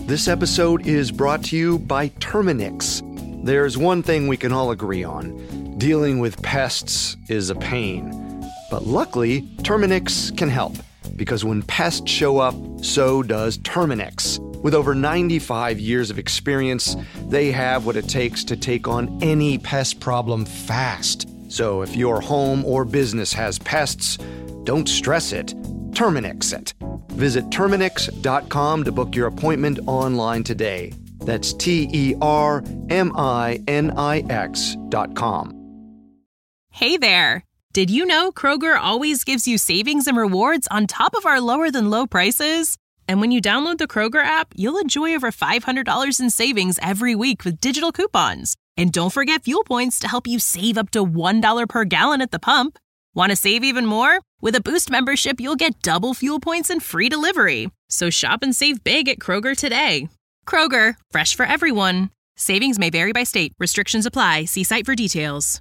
This episode is brought to you by Terminix. There's one thing we can all agree on. Dealing with pests is a pain. But luckily, Terminix can help. Because when pests show up, so does Terminix. With over 95 years of experience, they have what it takes to take on any pest problem fast. So if your home or business has pests, don't stress it. Terminix it. Visit Terminix.com to book your appointment online today. That's TERMINIX.com. Hey there! Did you know Kroger always gives you savings and rewards on top of our lower-than-low prices? And when you download the Kroger app, you'll enjoy over $500 in savings every week with digital coupons. And don't forget fuel points to help you save up to $1 per gallon at the pump. Want to save even more? With a Boost membership, you'll get double fuel points and free delivery. So shop and save big at Kroger today. Kroger, fresh for everyone. Savings may vary by state. Restrictions apply. See site for details.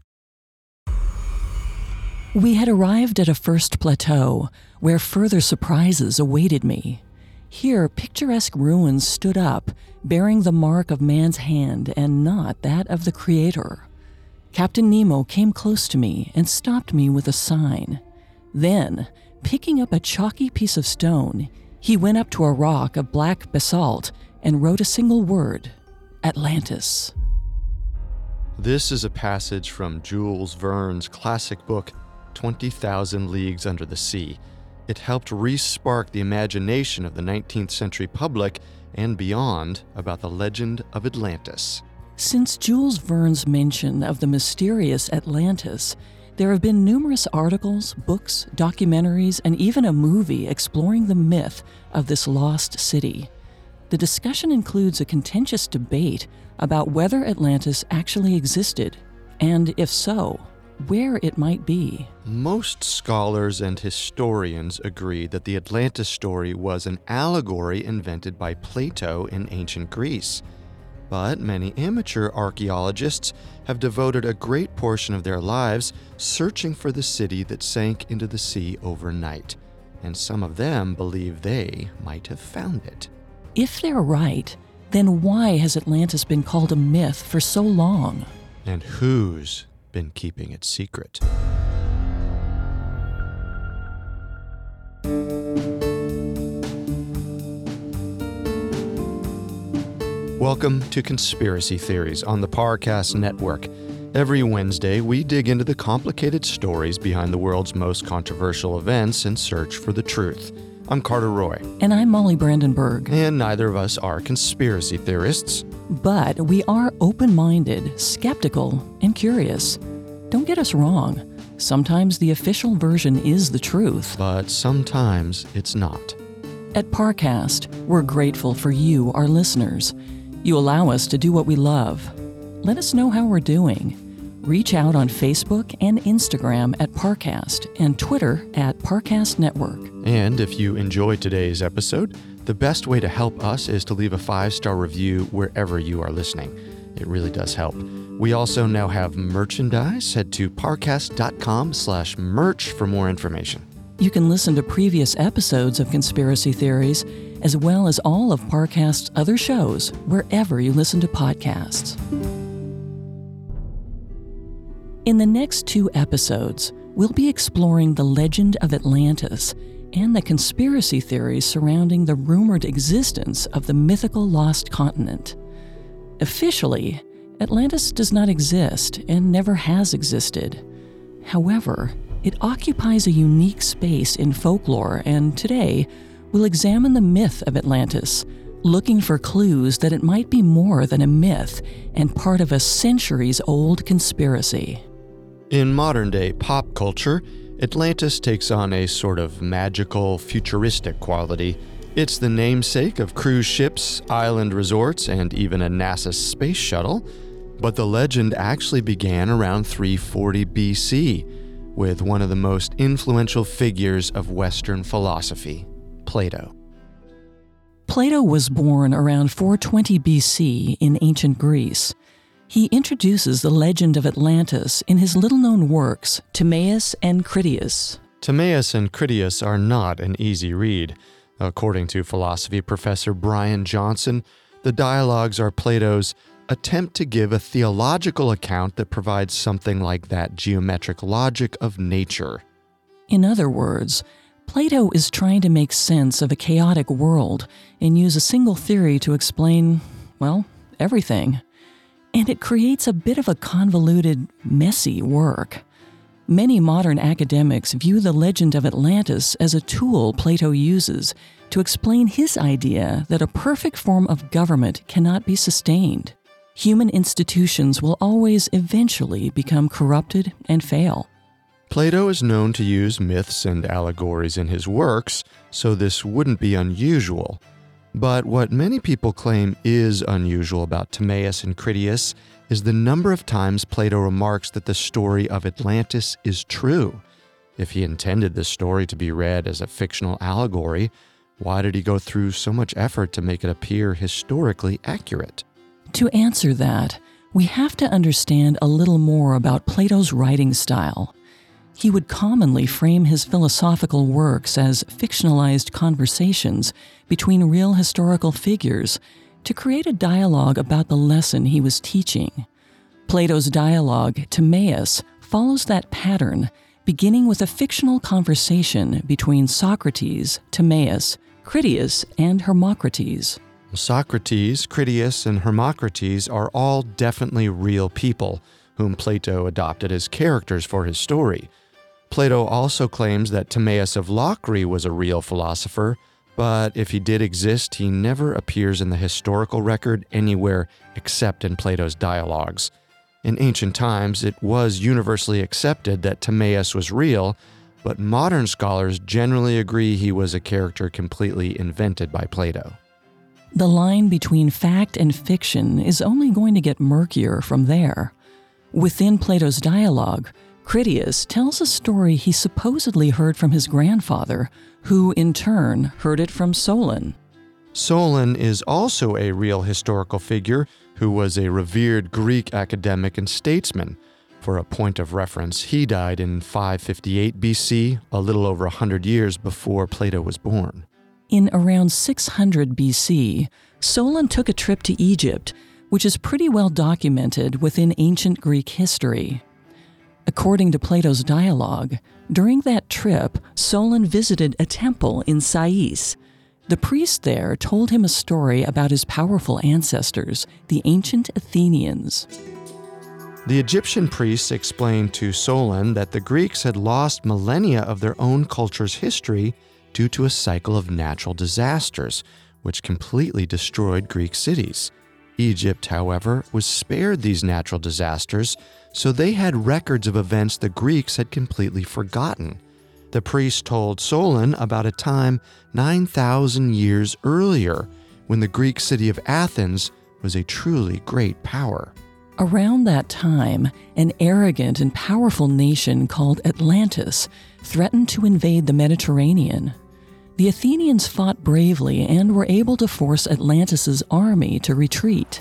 We had arrived at a first plateau where further surprises awaited me. Here, picturesque ruins stood up, bearing the mark of man's hand and not that of the Creator. Captain Nemo came close to me and stopped me with a sign. Then, picking up a chalky piece of stone, he went up to a rock of black basalt and wrote a single word: Atlantis. This is a passage from Jules Verne's classic book, 20,000 Leagues Under the Sea. It helped re-spark the imagination of the 19th century public and beyond about the legend of Atlantis. Since Jules Verne's mention of the mysterious Atlantis, there have been numerous articles, books, documentaries, and even a movie exploring the myth of this lost city. The discussion includes a contentious debate about whether Atlantis actually existed, and if so, where it might be. Most scholars and historians agree that the Atlantis story was an allegory invented by Plato in ancient Greece. But many amateur archaeologists have devoted a great portion of their lives searching for the city that sank into the sea overnight, and some of them believe they might have found it. If they're right, then why has Atlantis been called a myth for so long? And who's been keeping it secret? Welcome to Conspiracy Theories on the Parcast Network. Every Wednesday, we dig into the complicated stories behind the world's most controversial events and search for the truth. I'm Carter Roy. And I'm Molly Brandenburg. And neither of us are conspiracy theorists. But we are open-minded, skeptical, and curious. Don't get us wrong. Sometimes the official version is the truth. But sometimes it's not. At Parcast, we're grateful for you, our listeners. You allow us to do what we love. Let us know how we're doing. Reach out on Facebook and Instagram at Parcast and Twitter at Parcast Network. And if you enjoyed today's episode, the best way to help us is to leave a 5-star review wherever you are listening. It really does help. We also now have merchandise. Head to parcast.com/merch for more information. You can listen to previous episodes of Conspiracy Theories, as well as all of Parcast's other shows, wherever you listen to podcasts. In the next 2 episodes, we'll be exploring the legend of Atlantis and the conspiracy theories surrounding the rumored existence of the mythical lost continent. Officially, Atlantis does not exist and never has existed. However, it occupies a unique space in folklore, and today, we'll examine the myth of Atlantis, looking for clues that it might be more than a myth and part of a centuries-old conspiracy. In modern-day pop culture, Atlantis takes on a sort of magical, futuristic quality. It's the namesake of cruise ships, island resorts, and even a NASA space shuttle. But the legend actually began around 340 BC, with one of the most influential figures of Western philosophy, Plato. Plato was born around 420 BC in ancient Greece. He introduces the legend of Atlantis in his little-known works, Timaeus and Critias. Timaeus and Critias are not an easy read. According to philosophy professor Brian Johnson, the dialogues are Plato's attempt to give a theological account that provides something like that geometric logic of nature. In other words, Plato is trying to make sense of a chaotic world and use a single theory to explain, well, everything. And it creates a bit of a convoluted, messy work. Many modern academics view the legend of Atlantis as a tool Plato uses to explain his idea that a perfect form of government cannot be sustained. Human institutions will always eventually become corrupted and fail. Plato is known to use myths and allegories in his works, so this wouldn't be unusual. But what many people claim is unusual about Timaeus and Critias is the number of times Plato remarks that the story of Atlantis is true. If he intended this story to be read as a fictional allegory, why did he go through so much effort to make it appear historically accurate? To answer that, we have to understand a little more about Plato's writing style. He would commonly frame his philosophical works as fictionalized conversations between real historical figures to create a dialogue about the lesson he was teaching. Plato's dialogue, Timaeus, follows that pattern, beginning with a fictional conversation between Socrates, Timaeus, Critias, and Hermocrates. Socrates, Critias, and Hermocrates are all definitely real people, whom Plato adopted as characters for his story. Plato also claims that Timaeus of Locri was a real philosopher, but if he did exist, he never appears in the historical record anywhere except in Plato's dialogues. In ancient times, it was universally accepted that Timaeus was real, but modern scholars generally agree he was a character completely invented by Plato. The line between fact and fiction is only going to get murkier from there. Within Plato's dialogue, Critias tells a story he supposedly heard from his grandfather, who in turn heard it from Solon. Solon is also a real historical figure who was a revered Greek academic and statesman. For a point of reference, he died in 558 BC, a little over 100 years before Plato was born. In around 600 BC, Solon took a trip to Egypt, which is pretty well documented within ancient Greek history. According to Plato's dialogue, during that trip, Solon visited a temple in Sais. The priest there told him a story about his powerful ancestors, the ancient Athenians. The Egyptian priests explained to Solon that the Greeks had lost millennia of their own culture's history due to a cycle of natural disasters, which completely destroyed Greek cities. Egypt, however, was spared these natural disasters, so they had records of events the Greeks had completely forgotten. The priest told Solon about a time 9,000 years earlier, when the Greek city of Athens was a truly great power. Around that time, an arrogant and powerful nation called Atlantis threatened to invade the Mediterranean. The Athenians fought bravely and were able to force Atlantis' army to retreat.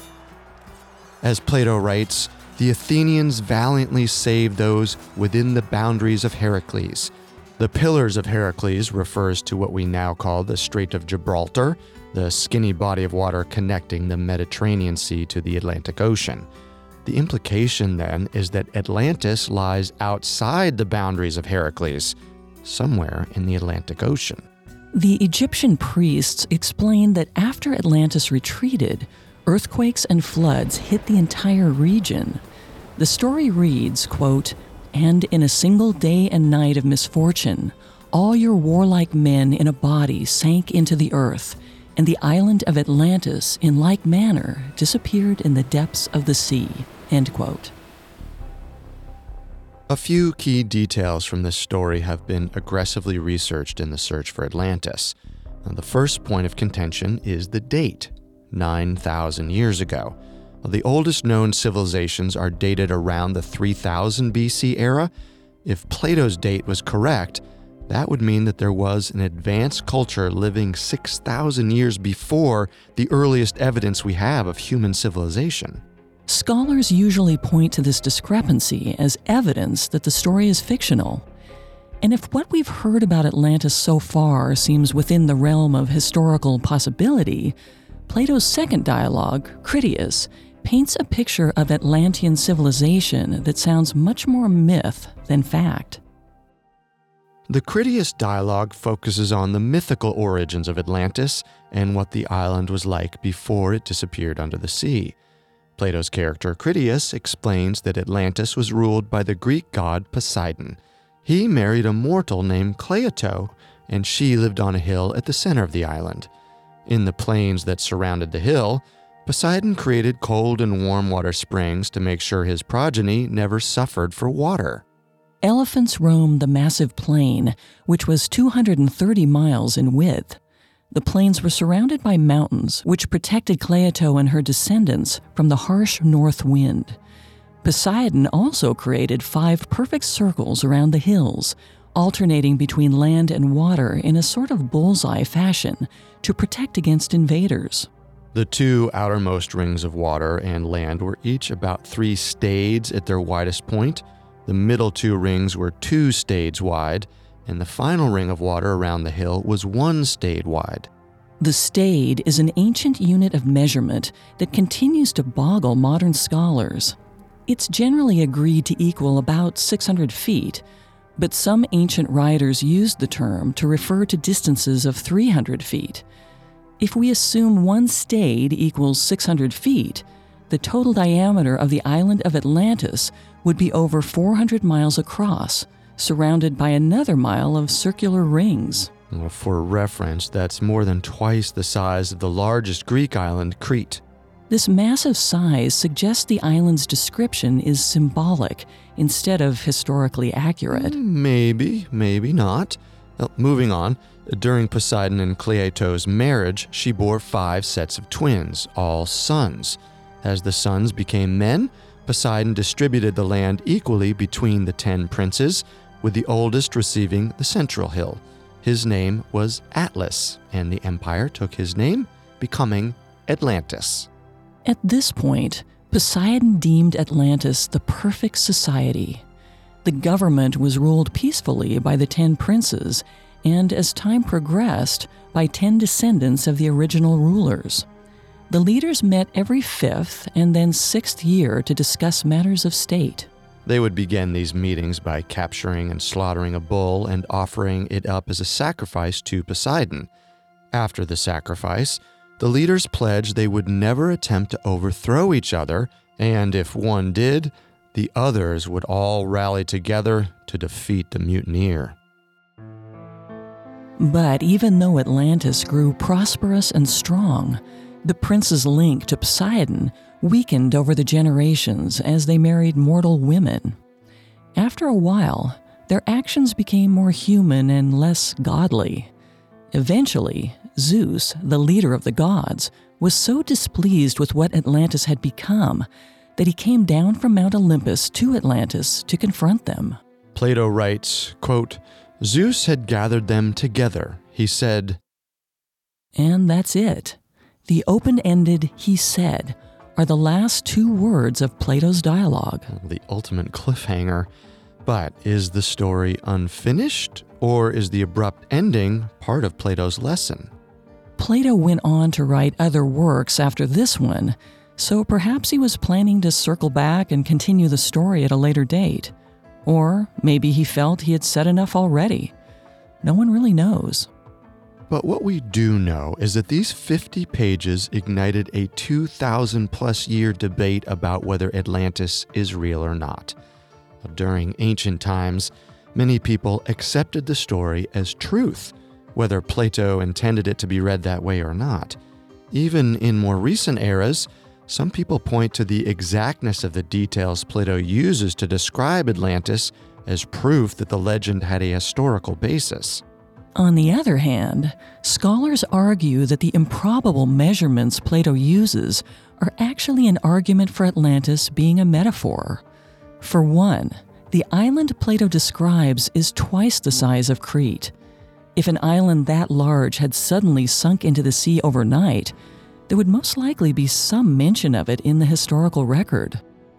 As Plato writes, the Athenians valiantly saved those within the boundaries of Heracles. The Pillars of Heracles refers to what we now call the Strait of Gibraltar, the skinny body of water connecting the Mediterranean Sea to the Atlantic Ocean. The implication, then, is that Atlantis lies outside the boundaries of Heracles, somewhere in the Atlantic Ocean. The Egyptian priests explained that after Atlantis retreated, earthquakes and floods hit the entire region. The story reads, quote, "And in a single day and night of misfortune, all your warlike men in a body sank into the earth, and the island of Atlantis in like manner disappeared in the depths of the sea." End quote. A few key details from this story have been aggressively researched in the search for Atlantis. Now, the first point of contention is the date, 9,000 years ago. The oldest known civilizations are dated around the 3000 BC era. If Plato's date was correct, that would mean that there was an advanced culture living 6,000 years before the earliest evidence we have of human civilization. Scholars usually point to this discrepancy as evidence that the story is fictional. And if what we've heard about Atlantis so far seems within the realm of historical possibility, Plato's second dialogue, Critias, paints a picture of Atlantean civilization that sounds much more myth than fact. The Critias dialogue focuses on the mythical origins of Atlantis and what the island was like before it disappeared under the sea. Plato's character Critias explains that Atlantis was ruled by the Greek god Poseidon. He married a mortal named Cleito, and she lived on a hill at the center of the island. In the plains that surrounded the hill, Poseidon created cold and warm water springs to make sure his progeny never suffered for water. Elephants roamed the massive plain, which was 230 miles in width. The plains were surrounded by mountains, which protected Cleito and her descendants from the harsh north wind. Poseidon also created 5 perfect circles around the hills, alternating between land and water in a sort of bullseye fashion to protect against invaders. The 2 outermost rings of water and land were each about 3 stades at their widest point. The middle 2 rings were 2 stades wide, and the final ring of water around the hill was 1 stade wide. The stade is an ancient unit of measurement that continues to boggle modern scholars. It's generally agreed to equal about 600 feet, but some ancient writers used the term to refer to distances of 300 feet. If we assume 1 stade equals 600 feet, the total diameter of the island of Atlantis would be over 400 miles across, surrounded by another mile of circular rings. Well, for reference, that's more than twice the size of the largest Greek island, Crete. This massive size suggests the island's description is symbolic instead of historically accurate. Maybe, maybe not. Well, moving on, during Poseidon and Cleito's marriage, she bore 5 sets of twins, all sons. As the sons became men, Poseidon distributed the land equally between the 10 princes, with the oldest receiving the central hill. His name was Atlas, and the empire took his name, becoming Atlantis. At this point, Poseidon deemed Atlantis the perfect society. The government was ruled peacefully by the 10 princes, and as time progressed, by 10 descendants of the original rulers. The leaders met every 5th and then 6th year to discuss matters of state. They would begin these meetings by capturing and slaughtering a bull and offering it up as a sacrifice to Poseidon. After the sacrifice, the leaders pledged they would never attempt to overthrow each other, and if one did, the others would all rally together to defeat the mutineer. But even though Atlantis grew prosperous and strong, the prince's link to Poseidon weakened over the generations as they married mortal women. After a while, their actions became more human and less godly. Eventually, Zeus, the leader of the gods, was so displeased with what Atlantis had become that he came down from Mount Olympus to Atlantis to confront them. Plato writes, quote, Zeus had gathered them together. He said, and that's it. The open-ended "he said" are the last 2 words of Plato's dialogue. The ultimate cliffhanger. But is the story unfinished, or is the abrupt ending part of Plato's lesson? Plato went on to write other works after this one, so perhaps he was planning to circle back and continue the story at a later date. Or maybe he felt he had said enough already. No one really knows. But what we do know is that these 50 pages ignited a 2,000-plus year debate about whether Atlantis is real or not. During ancient times, many people accepted the story as truth, whether Plato intended it to be read that way or not. Even in more recent eras, some people point to the exactness of the details Plato uses to describe Atlantis as proof that the legend had a historical basis. On the other hand, scholars argue that the improbable measurements Plato uses are actually an argument for Atlantis being a metaphor. For one, the island Plato describes is twice the size of Crete. If an island that large had suddenly sunk into the sea overnight, there would most likely be some mention of it in the historical record.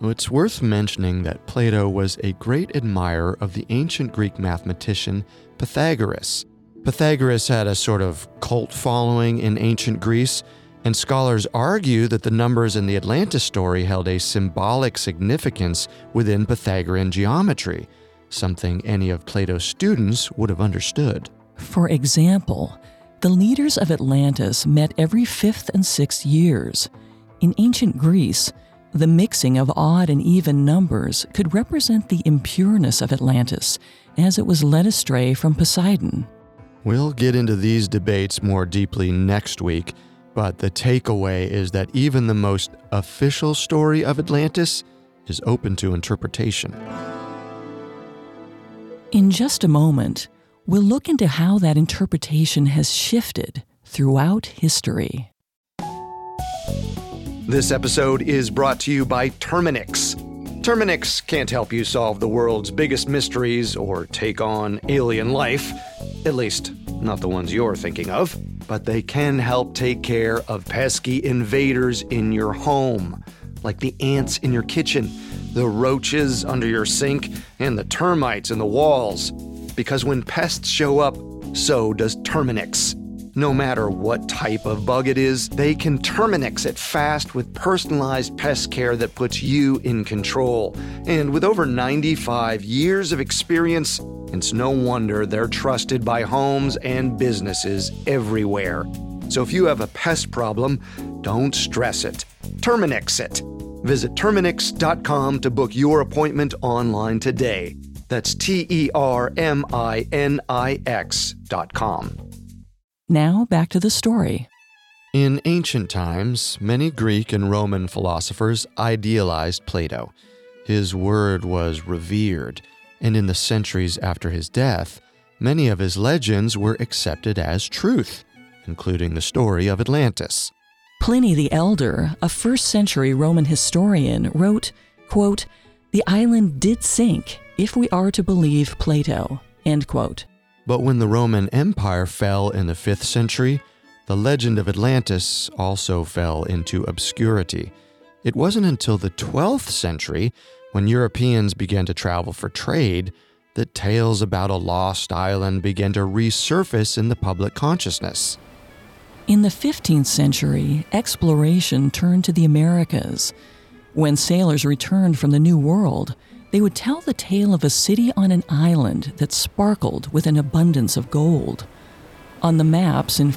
It's worth mentioning that Plato was a great admirer of the ancient Greek mathematician Pythagoras. Pythagoras had a sort of cult following in ancient Greece, and scholars argue that the numbers in the Atlantis story held a symbolic significance within Pythagorean geometry, something any of Plato's students would have understood. For example, the leaders of Atlantis met every 5th and 6th years. In ancient Greece, the mixing of odd and even numbers could represent the impureness of Atlantis, as it was led astray from Poseidon. We'll get into these debates more deeply next week, but the takeaway is that even the most official story of Atlantis is open to interpretation. In just a moment, we'll look into how that interpretation has shifted throughout history. This episode is brought to you by Terminix. Terminix can't help you solve the world's biggest mysteries or take on alien life, at least not the ones you're thinking of, but they can help take care of pesky invaders in your home, like the ants in your kitchen, the roaches under your sink, and the termites in the walls. Because when pests show up, so does Terminix. No matter what type of bug it is, they can Terminix it fast with personalized pest care that puts you in control. And with over 95 years of experience, it's no wonder they're trusted by homes and businesses everywhere. So if you have a pest problem, don't stress it. Terminix it. Visit Terminix.com to book your appointment online today. That's TERMINIX.com. Now back to the story. In ancient times, many Greek and Roman philosophers idealized Plato. His word was revered, and in the centuries after his death, many of his legends were accepted as truth, including the story of Atlantis. Pliny the Elder, a 1st century Roman historian, wrote, quote, "The island did sink, if we are to believe Plato," end quote. But when the Roman Empire fell in the 5th century, the legend of Atlantis also fell into obscurity. It wasn't until the 12th century, when Europeans began to travel for trade, that tales about a lost island began to resurface in the public consciousness. In the 15th century, exploration turned to the Americas. When sailors returned from the New World, they would tell the tale of a city on an island that sparkled with an abundance of gold. On the maps in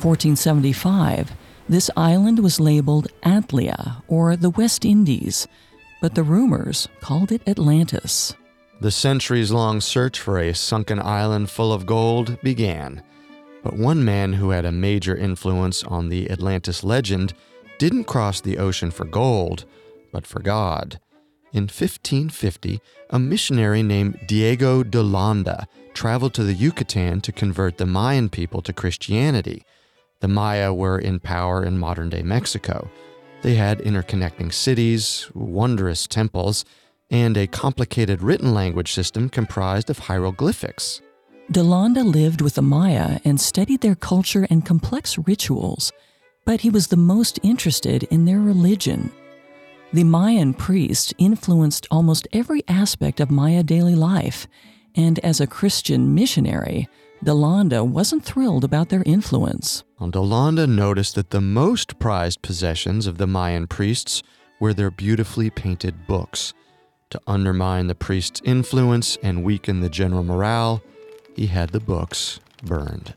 1475, this island was labeled Antlia, or the West Indies, but the rumors called it Atlantis. The centuries-long search for a sunken island full of gold began. But one man who had a major influence on the Atlantis legend didn't cross the ocean for gold, but for God. In 1550, a missionary named Diego de Landa traveled to the Yucatan to convert the Mayan people to Christianity. The Maya were in power in modern-day Mexico. They had interconnecting cities, wondrous temples, and a complicated written language system comprised of hieroglyphics. De Landa lived with the Maya and studied their culture and complex rituals, but he was the most interested in their religion. The Mayan priests influenced almost every aspect of Maya daily life, and as a Christian missionary, De Landa wasn't thrilled about their influence. De Landa noticed that the most prized possessions of the Mayan priests were their beautifully painted books. To undermine the priests' influence and weaken the general morale, he had the books burned.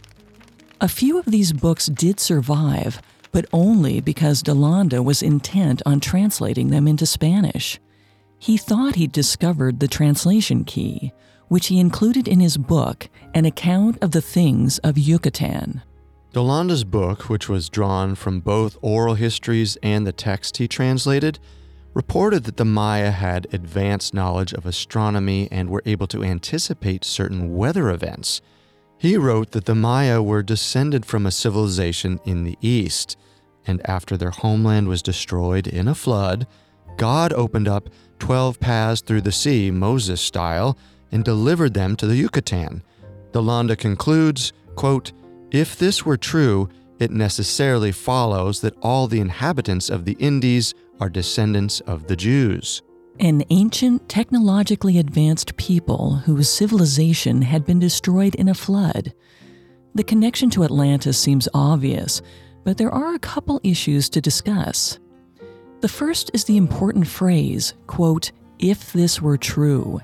A few of these books did survive, but only because De Landa was intent on translating them into Spanish. He thought he'd discovered the translation key, which he included in his book, An Account of the Things of Yucatan. De Landa's book, which was drawn from both oral histories and the text he translated, reported that the Maya had advanced knowledge of astronomy and were able to anticipate certain weather events. He wrote that the Maya were descended from a civilization in the east, and after their homeland was destroyed in a flood, God opened up 12 paths through the sea, Moses style, and delivered them to the Yucatan. De Landa concludes, quote, "If this were true, it necessarily follows that all the inhabitants of the Indies are descendants of the Jews." An ancient, technologically advanced people whose civilization had been destroyed in a flood. The connection to Atlantis seems obvious, but there are a couple issues to discuss. The first is the important phrase, quote, "if this were true."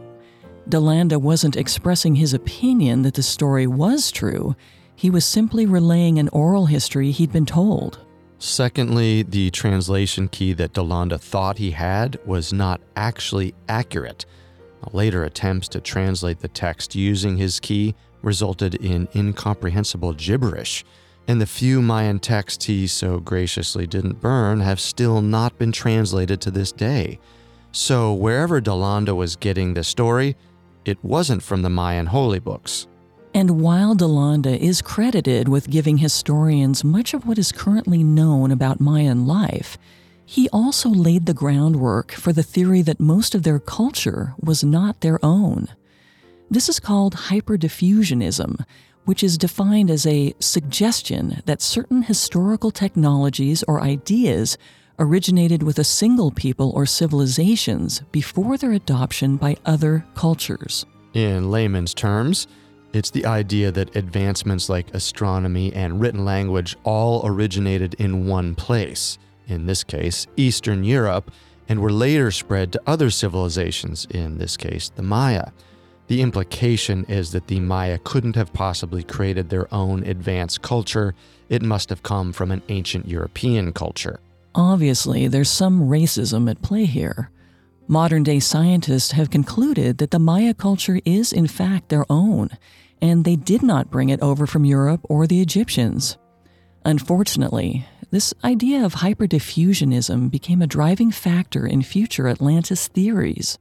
DeLanda wasn't expressing his opinion that the story was true. He was simply relaying an oral history he'd been told. Secondly, the translation key that DeLanda thought he had was not actually accurate. Later attempts to translate the text using his key resulted in incomprehensible gibberish, and the few Mayan texts he so graciously didn't burn have still not been translated to this day. So wherever DeLanda was getting the story, it wasn't from the Mayan holy books. And while DeLanda is credited with giving historians much of what is currently known about Mayan life, he also laid the groundwork for the theory that most of their culture was not their own. This is called hyperdiffusionism, which is defined as a suggestion that certain historical technologies or ideas originated with a single people or civilizations before their adoption by other cultures. In layman's terms, it's the idea that advancements like astronomy and written language all originated in one place, in this case, Eastern Europe, and were later spread to other civilizations, in this case, the Maya. The implication is that the Maya couldn't have possibly created their own advanced culture. It must have come from an ancient European culture. Obviously, there's some racism at play here. Modern-day scientists have concluded that the Maya culture is in fact their own, and they did not bring it over from Europe or the Egyptians. Unfortunately, this idea of hyperdiffusionism became a driving factor in future Atlantis theories.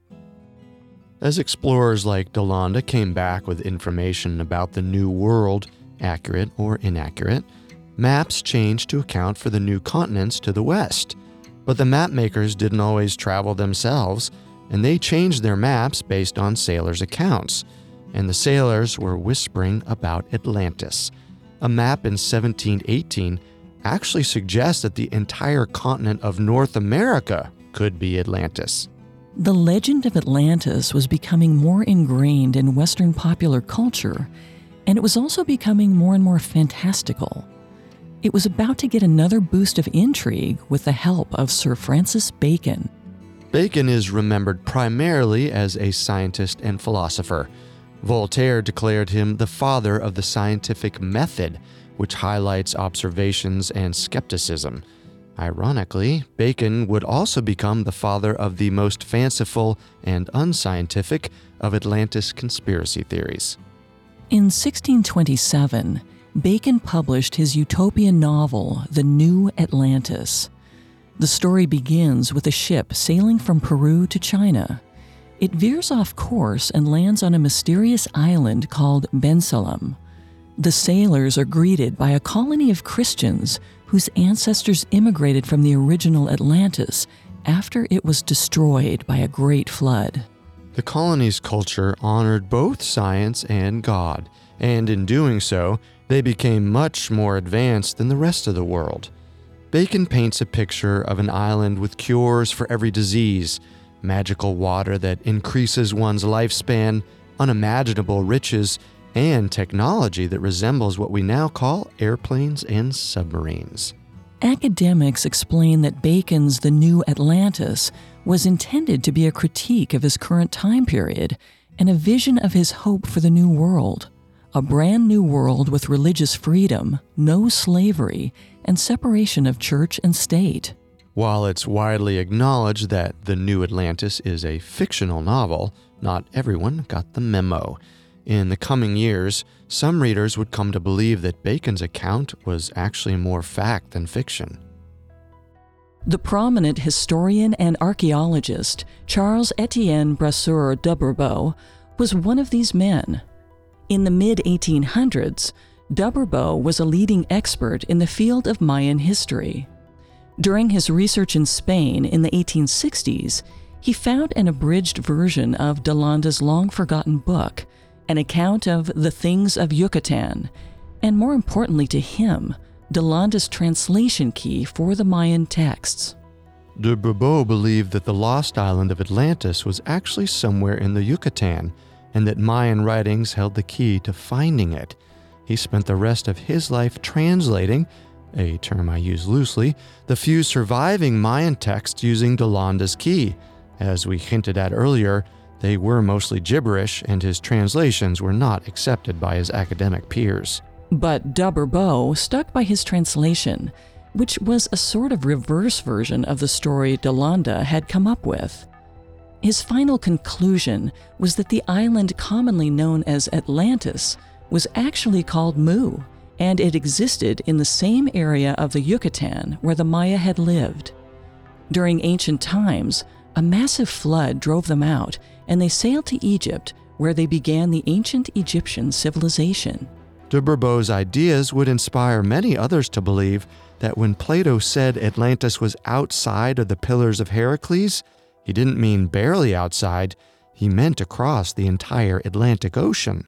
As explorers like DeLanda came back with information about the New World, accurate or inaccurate, maps changed to account for the new continents to the west. But the map makers didn't always travel themselves, and they changed their maps based on sailors' accounts. And the sailors were whispering about Atlantis. A map in 1718 actually suggests that the entire continent of North America could be Atlantis. The legend of Atlantis was becoming more ingrained in Western popular culture, and it was also becoming more and more fantastical. It was about to get another boost of intrigue with the help of Sir Francis Bacon. Bacon is remembered primarily as a scientist and philosopher. Voltaire declared him the father of the scientific method, which highlights observations and skepticism. Ironically, Bacon would also become the father of the most fanciful and unscientific of Atlantis conspiracy theories. In 1627, Bacon published his utopian novel, The New Atlantis. The story begins with a ship sailing from Peru to China. It veers off course and lands on a mysterious island called Bensalem. The sailors are greeted by a colony of Christians whose ancestors immigrated from the original Atlantis after it was destroyed by a great flood. The colony's culture honored both science and God, and in doing so, they became much more advanced than the rest of the world. Bacon paints a picture of an island with cures for every disease, magical water that increases one's lifespan, unimaginable riches, and technology that resembles what we now call airplanes and submarines. Academics explain that Bacon's The New Atlantis was intended to be a critique of his current time period and a vision of his hope for the New World, a brand new world with religious freedom, no slavery, and separation of church and state. While it's widely acknowledged that The New Atlantis is a fictional novel, not everyone got the memo. In the coming years, some readers would come to believe that Bacon's account was actually more fact than fiction. The prominent historian and archaeologist Charles-Étienne Brasseur d'Aberbeau was one of these men. In the mid-1800s, d'Aberbeau was a leading expert in the field of Mayan history. During his research in Spain in the 1860s, he found an abridged version of DeLanda's long-forgotten book, an account of the things of Yucatan, and more importantly to him, DeLanda's translation key for the Mayan texts. De Bourbeau believed that the lost island of Atlantis was actually somewhere in the Yucatan, and that Mayan writings held the key to finding it. He spent the rest of his life translating, a term I use loosely, the few surviving Mayan texts using Delanda's key. As we hinted at earlier, they were mostly gibberish, and his translations were not accepted by his academic peers. But de Bourbeau stuck by his translation, which was a sort of reverse version of the story Delanda had come up with. His final conclusion was that the island commonly known as Atlantis was actually called Mu, and it existed in the same area of the Yucatan where the Maya had lived. During ancient times, a massive flood drove them out, and they sailed to Egypt, where they began the ancient Egyptian civilization. De Bourbeau's ideas would inspire many others to believe that when Plato said Atlantis was outside of the Pillars of Heracles, he didn't mean barely outside, he meant across the entire Atlantic Ocean.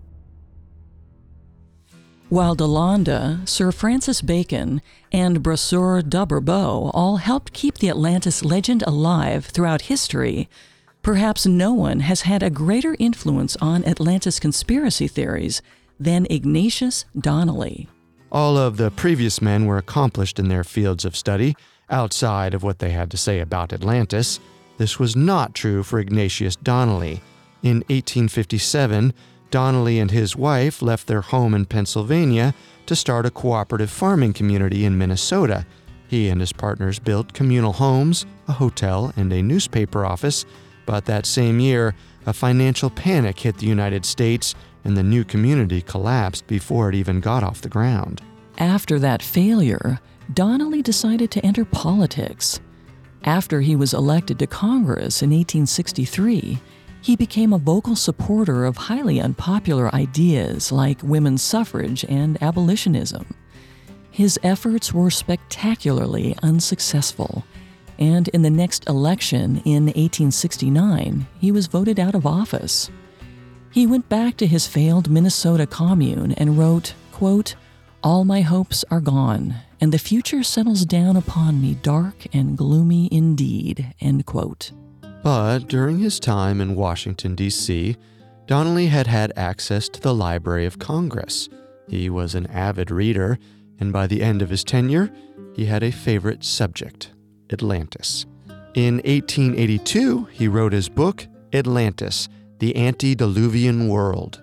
While Delanda, Sir Francis Bacon, and Brasseur de Bourbeau all helped keep the Atlantis legend alive throughout history, perhaps no one has had a greater influence on Atlantis conspiracy theories than Ignatius Donnelly. All of the previous men were accomplished in their fields of study, outside of what they had to say about Atlantis. This was not true for Ignatius Donnelly. In 1857, Donnelly and his wife left their home in Pennsylvania to start a cooperative farming community in Minnesota. He and his partners built communal homes, a hotel, and a newspaper office, but that same year, a financial panic hit the United States, and the new community collapsed before it even got off the ground. After that failure, Donnelly decided to enter politics. After he was elected to Congress in 1863, he became a vocal supporter of highly unpopular ideas like women's suffrage and abolitionism. His efforts were spectacularly unsuccessful, and in the next election in 1869, he was voted out of office. He went back to his failed Minnesota commune and wrote, quote, "All my hopes are gone, and the future settles down upon me dark and gloomy indeed," end quote. But during his time in Washington, D.C., Donnelly had had access to the Library of Congress. He was an avid reader, and by the end of his tenure, he had a favorite subject, Atlantis. In 1882, he wrote his book, Atlantis, The Antediluvian World.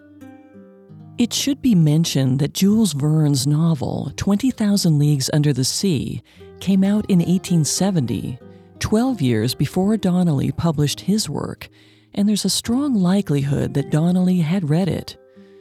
It should be mentioned that Jules Verne's novel, 20,000 Leagues Under the Sea, came out in 1870, 12 years before Donnelly published his work, and there's a strong likelihood that Donnelly had read it.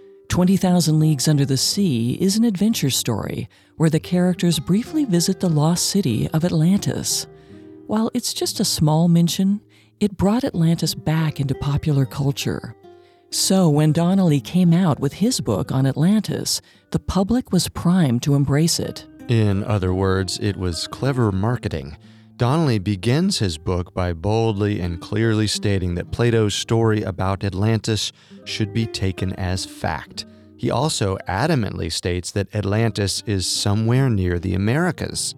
20,000 Leagues Under the Sea is an adventure story where the characters briefly visit the lost city of Atlantis. While it's just a small mention, it brought Atlantis back into popular culture. So when Donnelly came out with his book on Atlantis, the public was primed to embrace it. In other words, it was clever marketing. Donnelly begins his book by boldly and clearly stating that Plato's story about Atlantis should be taken as fact. He also adamantly states that Atlantis is somewhere near the Americas.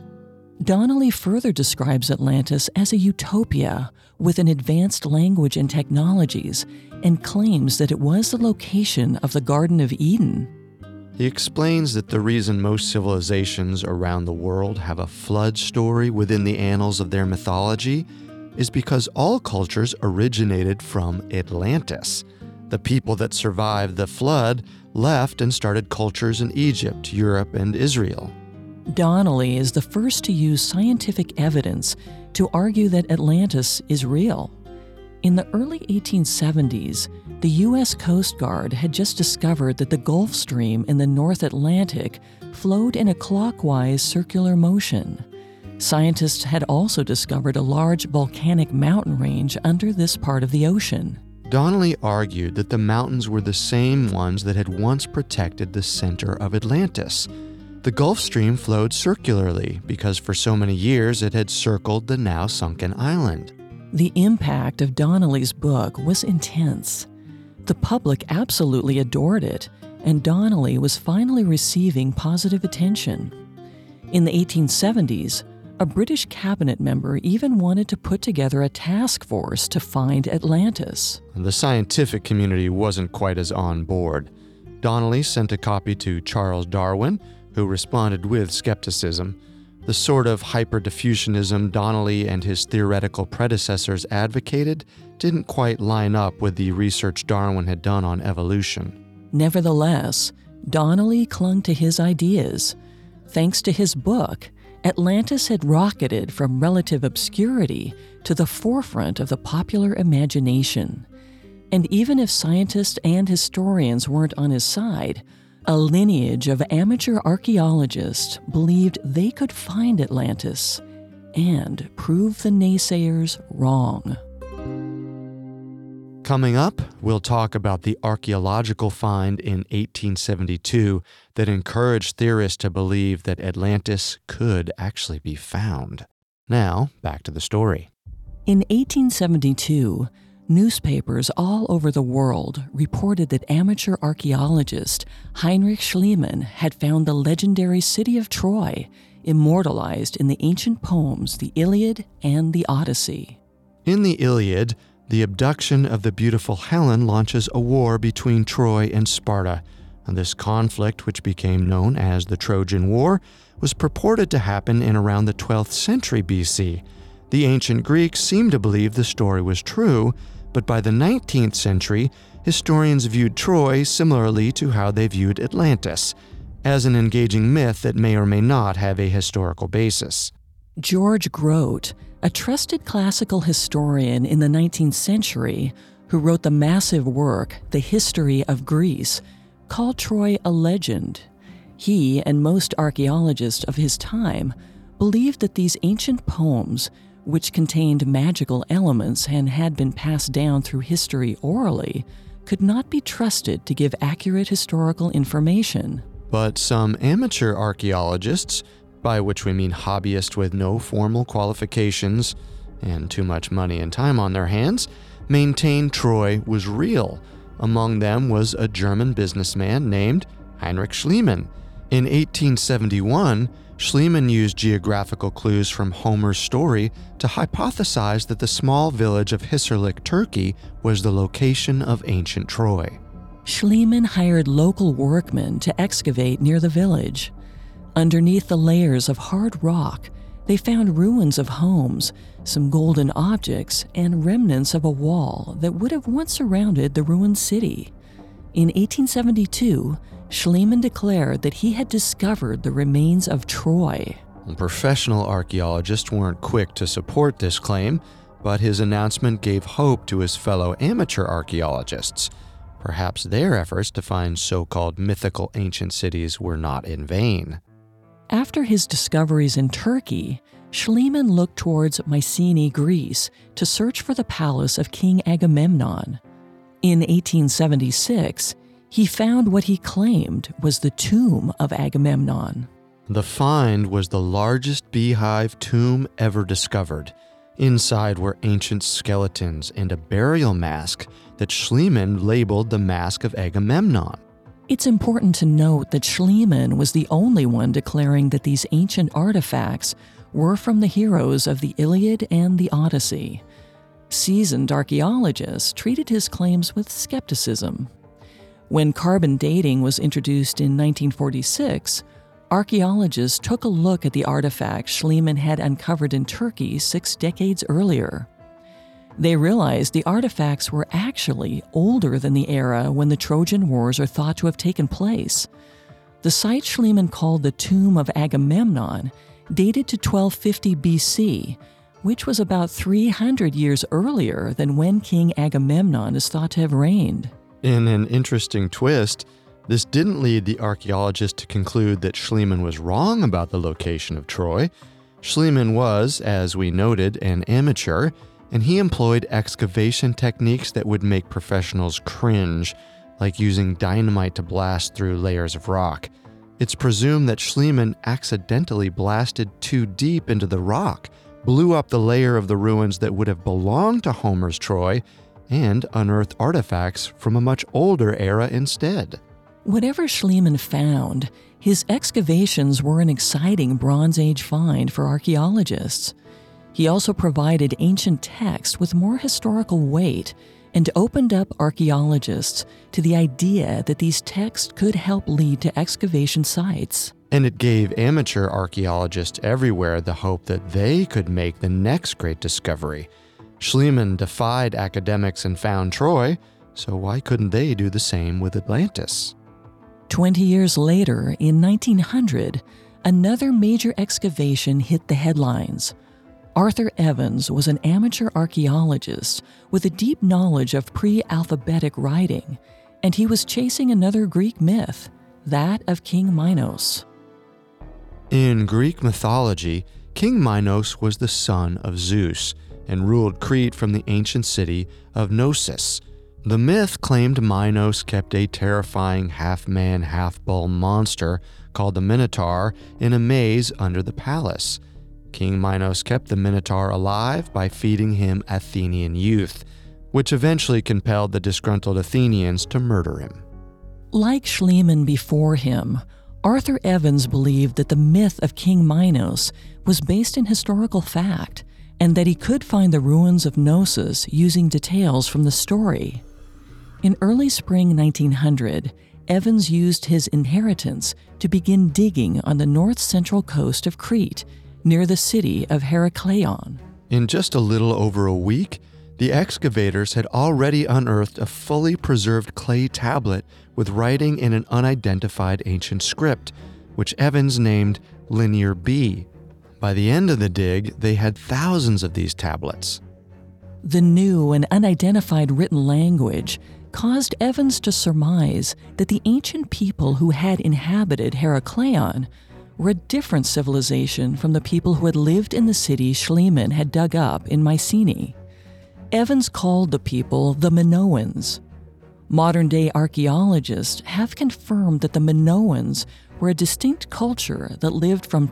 Donnelly further describes Atlantis as a utopia with an advanced language and technologies, and claims that it was the location of the Garden of Eden. He explains that the reason most civilizations around the world have a flood story within the annals of their mythology is because all cultures originated from Atlantis. The people that survived the flood left and started cultures in Egypt, Europe, and Israel. Donnelly is the first to use scientific evidence to argue that Atlantis is real. In the early 1870s, the U.S. Coast Guard had just discovered that the Gulf Stream in the North Atlantic flowed in a clockwise circular motion. Scientists had also discovered a large volcanic mountain range under this part of the ocean. Donnelly argued that the mountains were the same ones that had once protected the center of Atlantis. The Gulf Stream flowed circularly because for so many years it had circled the now sunken island. The impact of Donnelly's book was intense. The public absolutely adored it, and Donnelly was finally receiving positive attention. In the 1870s, A British cabinet member even wanted to put together a task force to find Atlantis. The scientific community wasn't quite as on board. Donnelly sent a copy to Charles Darwin, who responded with skepticism. The sort of hyperdiffusionism Donnelly and his theoretical predecessors advocated didn't quite line up with the research Darwin had done on evolution. Nevertheless, Donnelly clung to his ideas. Thanks to his book, Atlantis had rocketed from relative obscurity to the forefront of the popular imagination. And even if scientists and historians weren't on his side, a lineage of amateur archaeologists believed they could find Atlantis and prove the naysayers wrong. Coming up, we'll talk about the archaeological find in 1872 that encouraged theorists to believe that Atlantis could actually be found. Now, back to the story. In 1872, newspapers all over the world reported that amateur archaeologist Heinrich Schliemann had found the legendary city of Troy, immortalized in the ancient poems The Iliad and the Odyssey. In the Iliad, the abduction of the beautiful Helen launches a war between Troy and Sparta, and this conflict, which became known as the Trojan War, was purported to happen in around the 12th century BC. The ancient Greeks seemed to believe the story was true, but by the 19th century, historians viewed Troy similarly to how they viewed Atlantis, as an engaging myth that may or may not have a historical basis. George Grote, a trusted classical historian in the 19th century who wrote the massive work, The History of Greece, called Troy a legend. He and most archaeologists of his time believed that these ancient poems, which contained magical elements and had been passed down through history orally, could not be trusted to give accurate historical information. But some amateur archaeologists, by which we mean hobbyists with no formal qualifications and too much money and time on their hands, maintained Troy was real. Among them was a German businessman named Heinrich Schliemann. In 1871, Schliemann used geographical clues from Homer's story to hypothesize that the small village of Hissarlik, Turkey, was the location of ancient Troy. Schliemann hired local workmen to excavate near the village. Underneath the layers of hard rock, they found ruins of homes, some golden objects, and remnants of a wall that would have once surrounded the ruined city. In 1872, Schliemann declared that he had discovered the remains of Troy. Professional archaeologists weren't quick to support this claim, but his announcement gave hope to his fellow amateur archaeologists. Perhaps their efforts to find so-called mythical ancient cities were not in vain. After his discoveries in Turkey, Schliemann looked towards Mycenae, Greece, to search for the palace of King Agamemnon. In 1876, he found what he claimed was the tomb of Agamemnon. The find was the largest beehive tomb ever discovered. Inside were ancient skeletons and a burial mask that Schliemann labeled the Mask of Agamemnon. It's important to note that Schliemann was the only one declaring that these ancient artifacts were from the heroes of the Iliad and the Odyssey. Seasoned archaeologists treated his claims with skepticism. When carbon dating was introduced in 1946, archaeologists took a look at the artifacts Schliemann had uncovered in Turkey 6 decades earlier. They realized the artifacts were actually older than the era when the Trojan Wars are thought to have taken place. The site Schliemann called the Tomb of Agamemnon dated to 1250 BC, which was about 300 years earlier than when King Agamemnon is thought to have reigned. In an interesting twist, this didn't lead the archaeologists to conclude that Schliemann was wrong about the location of Troy. Schliemann was, as we noted, an amateur, and he employed excavation techniques that would make professionals cringe, like using dynamite to blast through layers of rock. It's presumed that Schliemann accidentally blasted too deep into the rock, blew up the layer of the ruins that would have belonged to Homer's Troy, and unearthed artifacts from a much older era instead. Whatever Schliemann found, His excavations were an exciting Bronze Age find for archaeologists. He also provided ancient texts with more historical weight and opened up archaeologists to the idea that these texts could help lead to excavation sites. And it gave amateur archaeologists everywhere the hope that they could make the next great discovery. Schliemann defied academics and found Troy, so why couldn't they do the same with Atlantis? 20 years later, in 1900, another major excavation hit the headlines. Arthur Evans was an amateur archaeologist with a deep knowledge of pre-alphabetic writing, and he was chasing another Greek myth, that of King Minos. In Greek mythology, King Minos was the son of Zeus and ruled Crete from the ancient city of Knossos. The myth claimed Minos kept a terrifying half-man, half-bull monster called the Minotaur in a maze under the palace. King Minos kept the Minotaur alive by feeding him Athenian youth, which eventually compelled the disgruntled Athenians to murder him. Like Schliemann before him, Arthur Evans believed that the myth of King Minos was based in historical fact and that he could find the ruins of Knossos using details from the story. In early spring 1900, Evans used his inheritance to begin digging on the north-central coast of Crete, near the city of Herakleion. In just a little over a week, the excavators had already unearthed a fully preserved clay tablet with writing in an unidentified ancient script, which Evans named Linear B. By the end of the dig, they had thousands of these tablets. The new and unidentified written language caused Evans to surmise that the ancient people who had inhabited Herakleion were a different civilization from the people who had lived in the city Schliemann had dug up in Mycenae. Evans called the people the Minoans. Modern-day archaeologists have confirmed that the Minoans were a distinct culture that lived from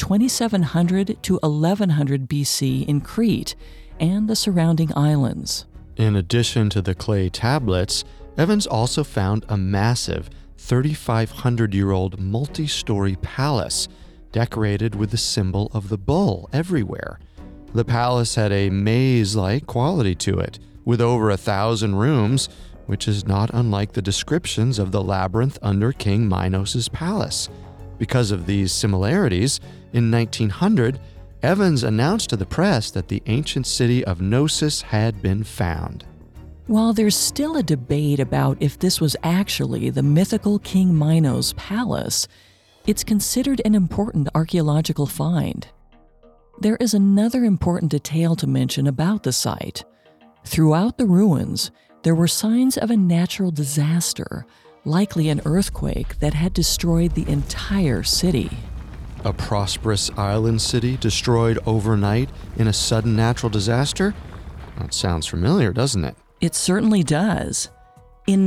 2700 to 1100 BC in Crete and the surrounding islands. In addition to the clay tablets, Evans also found a massive 3,500-year-old multi-story palace decorated with the symbol of the bull everywhere. The palace had a maze-like quality to it, with over 1,000 rooms, which is not unlike the descriptions of the labyrinth under King Minos' palace. Because of these similarities, in 1900, Evans announced to the press that the ancient city of Knossos had been found. While there's still a debate about if this was actually the mythical King Minos' palace, it's considered an important archaeological find. There is another important detail to mention about the site. Throughout the ruins, there were signs of a natural disaster, likely an earthquake that had destroyed the entire city. A prosperous island city destroyed overnight in a sudden natural disaster? That sounds familiar, doesn't it? It certainly does. In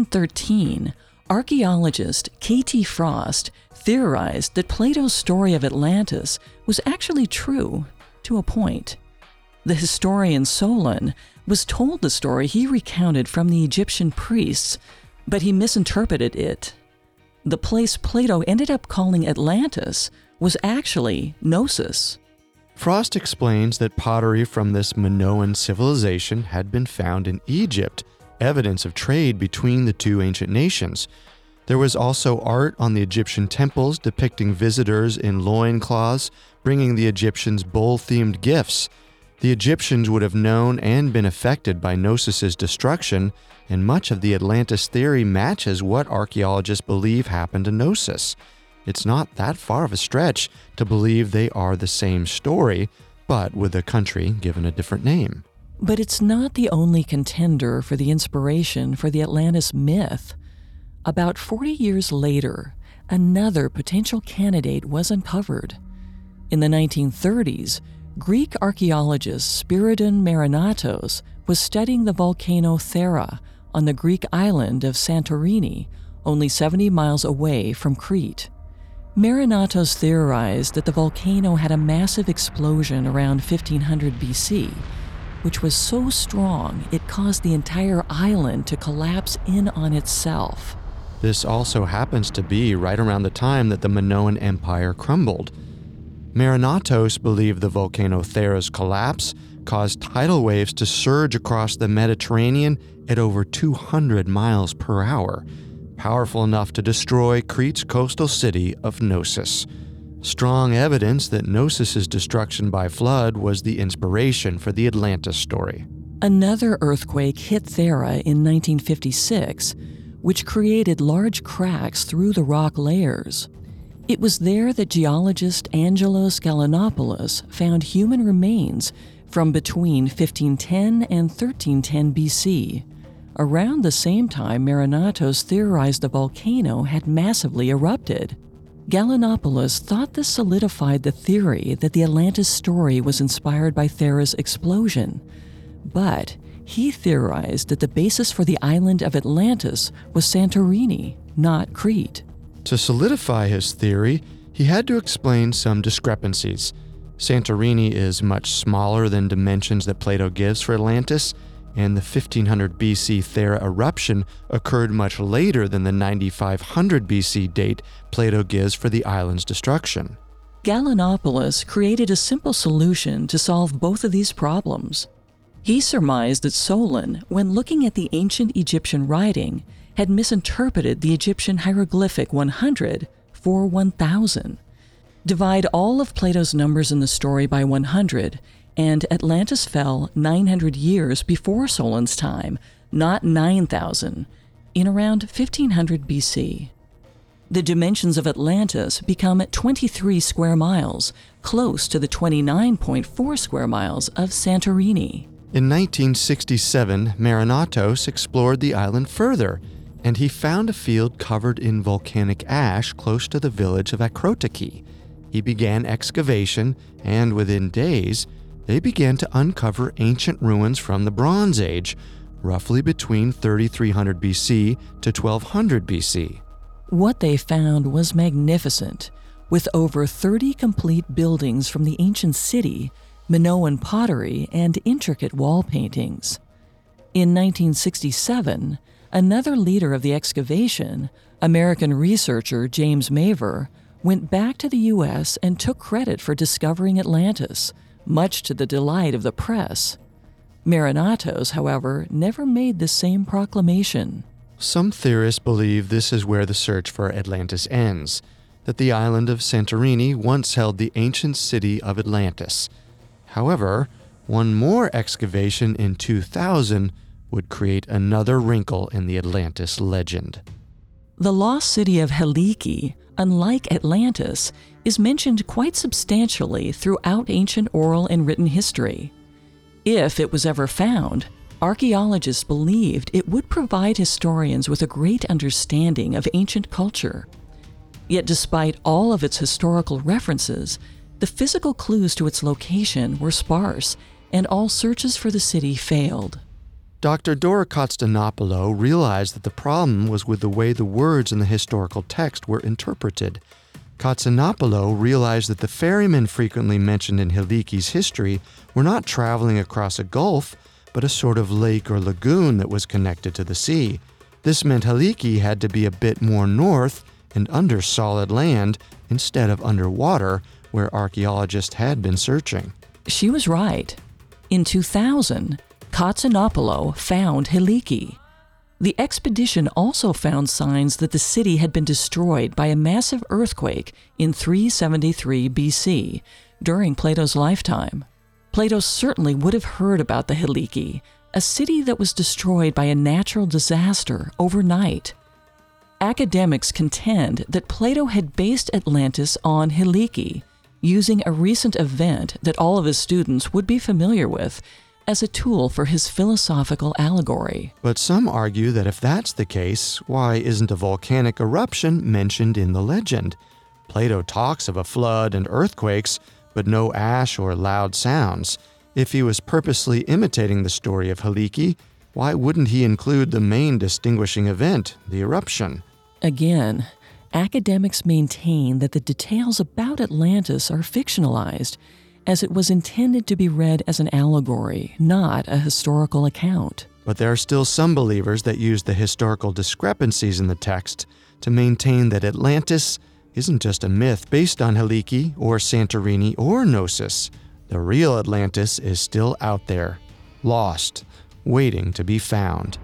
1913, archaeologist K.T. Frost theorized that Plato's story of Atlantis was actually true, to a point. The historian Solon was told the story he recounted from the Egyptian priests, but he misinterpreted it. The place Plato ended up calling Atlantis was actually Knossos. Frost explains that pottery from this Minoan civilization had been found in Egypt, evidence of trade between the two ancient nations. There was also art on the Egyptian temples depicting visitors in loincloths, bringing the Egyptians bull-themed gifts. The Egyptians would have known and been affected by Knossos' destruction, and much of the Atlantis theory matches what archaeologists believe happened to Knossos. It's not that far of a stretch to believe they are the same story, but with a country given a different name. But it's not the only contender for the inspiration for the Atlantis myth. About 40 years later, another potential candidate was uncovered. In the 1930s, Greek archaeologist Spiridon Marinatos was studying the volcano Thera on the Greek island of Santorini, only 70 miles away from Crete. Marinatos theorized that the volcano had a massive explosion around 1500 BC, which was so strong it caused the entire island to collapse in on itself. This also happens to be right around the time that the Minoan Empire crumbled. Marinatos believed the volcano Thera's collapse caused tidal waves to surge across the Mediterranean at over 200 miles per hour, powerful enough to destroy Crete's coastal city of Knossos. Strong evidence that Knossos' destruction by flood was the inspiration for the Atlantis story. Another earthquake hit Thera in 1956, which created large cracks through the rock layers. It was there that geologist Angelos Gallinopoulos found human remains from between 1510 and 1310 BC. Around the same time, Marinatos theorized the volcano had massively erupted. Gallinopoulos thought this solidified the theory that the Atlantis story was inspired by Thera's explosion. But he theorized that the basis for the island of Atlantis was Santorini, not Crete. To solidify his theory, he had to explain some discrepancies. Santorini is much smaller than dimensions that Plato gives for Atlantis, and the 1500 BC Thera eruption occurred much later than the 9500 BC date Plato gives for the island's destruction. Gallinopoulos created a simple solution to solve both of these problems. He surmised that Solon, when looking at the ancient Egyptian writing, had misinterpreted the Egyptian hieroglyphic 100 for 1000. Divide all of Plato's numbers in the story by 100, and Atlantis fell 900 years before Solon's time, not 9,000, in around 1500 BC. The dimensions of Atlantis become 23 square miles, close to the 29.4 square miles of Santorini. In 1967, Marinatos explored the island further, and he found a field covered in volcanic ash close to the village of Akrotiki. He began excavation, and within days, they began to uncover ancient ruins from the Bronze Age, roughly between 3300 BC to 1200 BC. What they found was magnificent, with over 30 complete buildings from the ancient city, Minoan pottery, and intricate wall paintings. In 1967, another leader of the excavation, American researcher James Mavor, went back to the U.S. and took credit for discovering Atlantis, much to the delight of the press. Marinatos, however, never made the same proclamation. Some theorists believe this is where the search for Atlantis ends, that the island of Santorini once held the ancient city of Atlantis. However, one more excavation in 2000 would create another wrinkle in the Atlantis legend. The lost city of Helike, unlike Atlantis, is mentioned quite substantially throughout ancient oral and written history. If it was ever found, archaeologists believed it would provide historians with a great understanding of ancient culture. Yet despite all of its historical references, the physical clues to its location were sparse, and all searches for the city failed. Dr. Dora Kostanopoulou realized that the problem was with the way the words in the historical text were interpreted. Kostanopoulou realized that the ferrymen frequently mentioned in Heliki's history were not traveling across a gulf, but a sort of lake or lagoon that was connected to the sea. This meant Helike had to be a bit more north and under solid land instead of underwater, where archaeologists had been searching. She was right. In 2000, Kostanopoulou found Helike. The expedition also found signs that the city had been destroyed by a massive earthquake in 373 BC, during Plato's lifetime. Plato certainly would have heard about the Helike, a city that was destroyed by a natural disaster overnight. Academics contend that Plato had based Atlantis on Helike, using a recent event that all of his students would be familiar with as a tool for his philosophical allegory. But some argue that if that's the case, why isn't a volcanic eruption mentioned in the legend? Plato talks of a flood and earthquakes, but no ash or loud sounds. If he was purposely imitating the story of Helike, why wouldn't he include the main distinguishing event, the eruption? Again, academics maintain that the details about Atlantis are fictionalized, as it was intended to be read as an allegory, not a historical account. But there are still some believers that use the historical discrepancies in the text to maintain that Atlantis isn't just a myth based on Helike or Santorini or Knossos. The real Atlantis is still out there, lost, waiting to be found.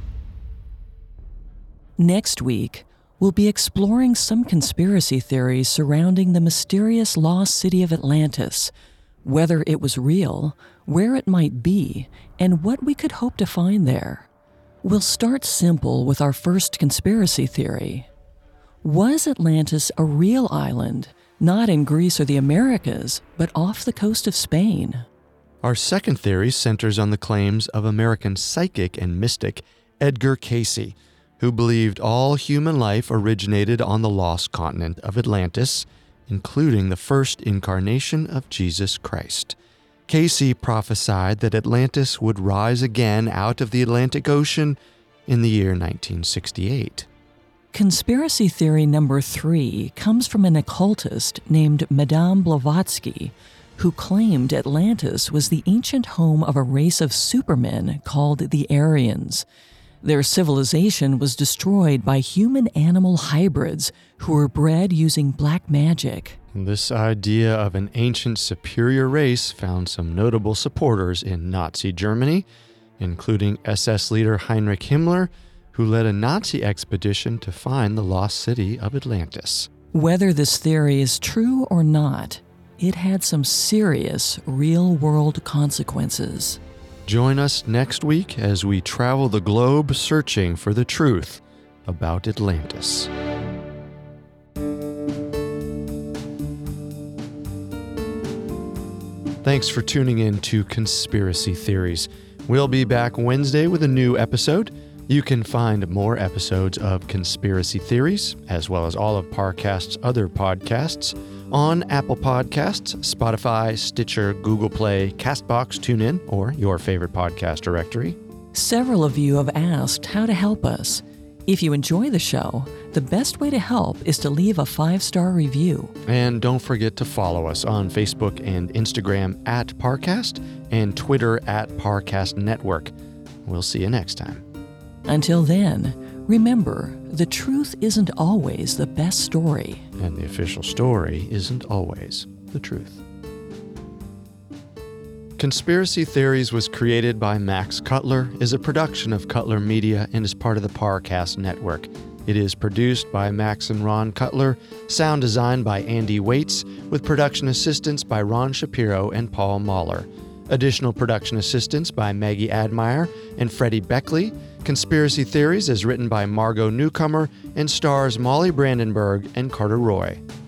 Next week, we'll be exploring some conspiracy theories surrounding the mysterious lost city of Atlantis, whether it was real, where it might be, and what we could hope to find there. We'll start simple with our first conspiracy theory. Was Atlantis a real island, not in Greece or the Americas, but off the coast of Spain? Our second theory centers on the claims of American psychic and mystic Edgar Cayce, who believed all human life originated on the lost continent of Atlantis, including the first incarnation of Jesus Christ. Cayce prophesied that Atlantis would rise again out of the Atlantic Ocean in the year 1968. Conspiracy theory number 3 comes from an occultist named Madame Blavatsky, who claimed Atlantis was the ancient home of a race of supermen called the Aryans. Their civilization was destroyed by human-animal hybrids who were bred using black magic. This idea of an ancient superior race found some notable supporters in Nazi Germany, including SS leader Heinrich Himmler, who led a Nazi expedition to find the lost city of Atlantis. Whether this theory is true or not, it had some serious real-world consequences. Join us next week as we travel the globe searching for the truth about Atlantis. Thanks for tuning in to Conspiracy Theories. We'll be back Wednesday with a new episode. You can find more episodes of Conspiracy Theories, as well as all of Parcast's other podcasts, on Apple Podcasts, Spotify, Stitcher, Google Play, CastBox, TuneIn, or your favorite podcast directory. Several of you have asked how to help us. If you enjoy the show, the best way to help is to leave a 5-star review. And don't forget to follow us on Facebook and Instagram at Parcast and Twitter at Parcast Network. We'll see you next time. Until then, remember, the truth isn't always the best story. And the official story isn't always the truth. Conspiracy Theories was created by Max Cutler, is a production of Cutler Media, and is part of the Parcast Network. It is produced by Max and Ron Cutler, sound designed by Andy Waits, with production assistance by Ron Shapiro and Paul Mahler. Additional production assistance by Maggie Admire and Freddie Beckley. Conspiracy Theories is written by Margot Newcomer and stars Molly Brandenburg and Carter Roy.